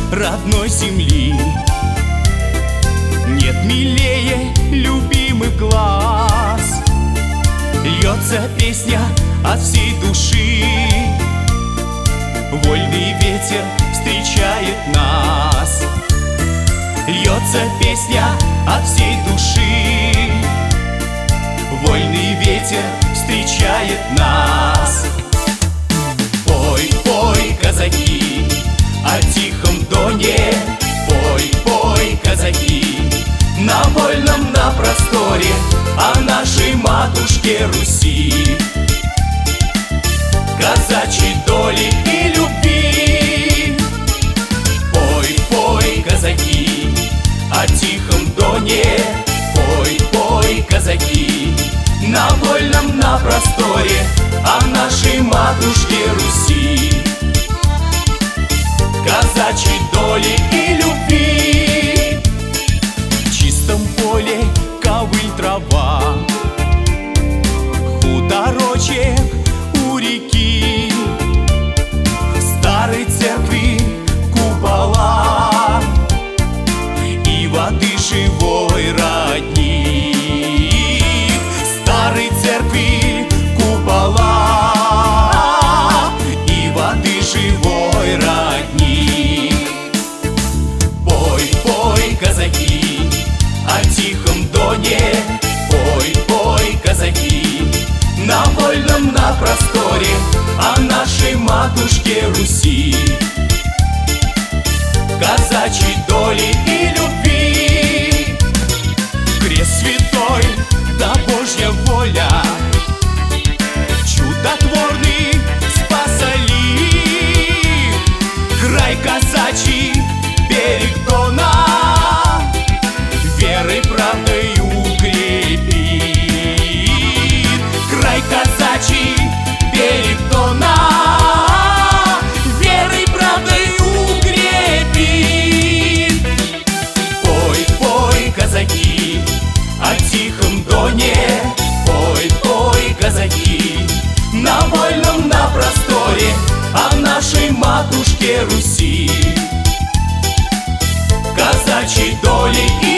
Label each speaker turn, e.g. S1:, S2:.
S1: родной земли. Нет милее любимых глаз, льется песня от всей души. Вольный ветер встречает нас, льется песня от всей души. Вольный ветер встречает нас. Пой, пой, казаки, о тихом доне. Пой, пой, казаки, на вольном, на просторе, о нашей матушке Руси, казачьей доли и любви. Пой, пой, казаки, о тихом доне. Пой, пой, казаки, на вольном, на просторе, о нашей матушке Руси, казачьей доли и любви. В чистом поле ковыль трава, хуторочек у реки, в старой церкви купола и воды живой родник. В старой церкви купола и воды живой родник. Пой, пой, казаки, о тихом доне. Пой, пой, казаки, на вольном, на просторе, о нашей матушке Руси, казачьей доли и любви. Крест святой, да Божья воля, чудотворный спасали. Край казачий, берег Дона, верой, правдой укрепит. Край казачий, берег Дона, верой, правдой укрепит. Пой, пой, казаки, о тихом доне. Пой, пой, казаки, на вольном, на просторе, о нашей матушке Руси, казачьей доли и